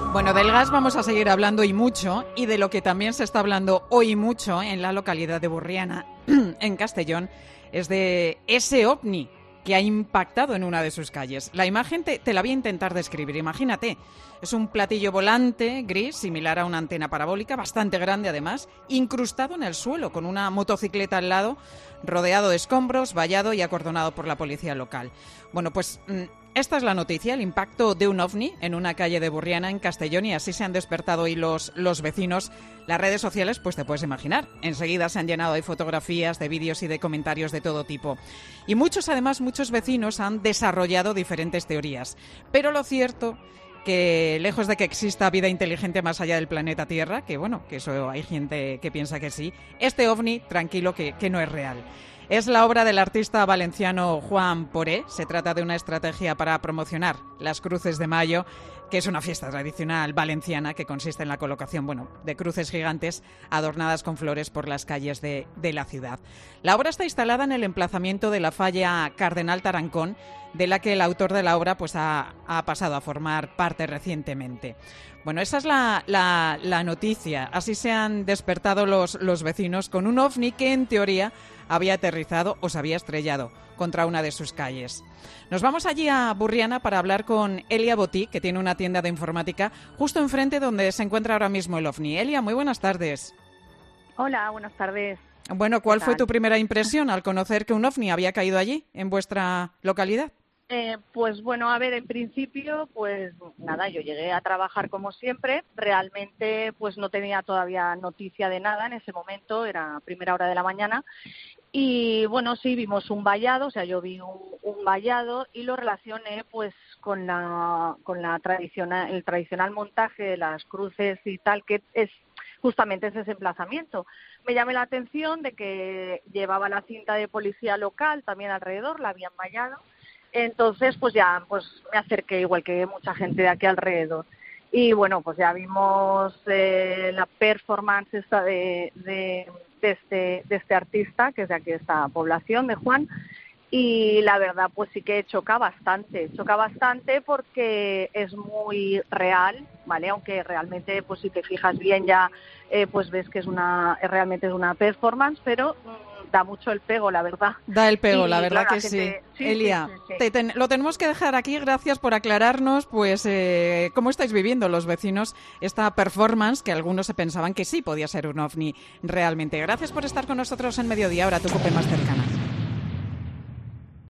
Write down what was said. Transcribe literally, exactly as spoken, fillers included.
Bueno, del gas vamos a seguir hablando y mucho, y de lo que también se está hablando hoy mucho en la localidad de Burriana, en Castellón, es de ese ovni que ha impactado en una de sus calles. La imagen te, te la voy a intentar describir. Imagínate, es un platillo volante gris, similar a una antena parabólica, bastante grande además, incrustado en el suelo, con una motocicleta al lado, rodeado de escombros, vallado y acordonado por la policía local. Bueno, pues esta es la noticia, el impacto de un ovni en una calle de Burriana, en Castellón, y así se han despertado hoy los, los vecinos. Las redes sociales, pues te puedes imaginar, enseguida se han llenado de fotografías, de vídeos y de comentarios de todo tipo. Y muchos, además, muchos vecinos han desarrollado diferentes teorías. Pero lo cierto que, lejos de que exista vida inteligente más allá del planeta Tierra, que bueno, que eso hay gente que piensa que sí, este ovni, tranquilo, que, que no es real. Es la obra del artista valenciano Juan Poré. Se trata de una estrategia para promocionar las Cruces de Mayo, que es una fiesta tradicional valenciana que consiste en la colocación, bueno, de cruces gigantes adornadas con flores por las calles de, de la ciudad. La obra está instalada en el emplazamiento de la falla Cardenal Tarancón, de la que el autor de la obra pues ha, ha pasado a formar parte recientemente. Bueno, esa es la, la, la noticia. Así se han despertado los, los vecinos con un ovni que, en teoría, había aterrizado o se había estrellado contra una de sus calles. Nos vamos allí a Burriana para hablar con Elia Botí, que tiene una tienda de informática justo enfrente donde se encuentra ahora mismo el ovni. Elia, muy buenas tardes. Hola, buenas tardes. Bueno, ¿cuál fue tu primera impresión al conocer que un ovni había caído allí, en vuestra localidad? Eh, pues bueno, a ver, en principio, pues nada, yo llegué a trabajar como siempre. Realmente, pues no tenía todavía noticia de nada en ese momento, era primera hora de la mañana. Y bueno, sí, vimos un vallado, o sea, yo vi un, un vallado y lo relacioné pues con la con la tradicional el tradicional montaje de las cruces y tal, que es justamente ese emplazamiento. Me llamó la atención de que llevaba la cinta de policía local también alrededor, la habían vallado. Entonces, pues ya pues me acerqué igual que mucha gente de aquí alrededor. Y bueno, pues ya vimos eh, la performance esta de, de, de, este, de este artista, que es de aquí de esta población, de Juan, y la verdad pues sí que choca bastante, choca bastante porque es muy real, ¿vale? Aunque realmente pues si te fijas bien ya eh, pues ves que es una realmente es una performance, pero mmm, da mucho el pego, la verdad. Da el pego, y, la verdad claro, que la gente, sí. sí. Elia, sí, sí, sí. Te ten, lo tenemos que dejar aquí. Gracias por aclararnos, pues, eh, cómo estáis viviendo los vecinos esta performance que algunos se pensaban que sí podía ser un ovni realmente. Gracias por estar con nosotros en Mediodía, ahora tu COPE más cercana.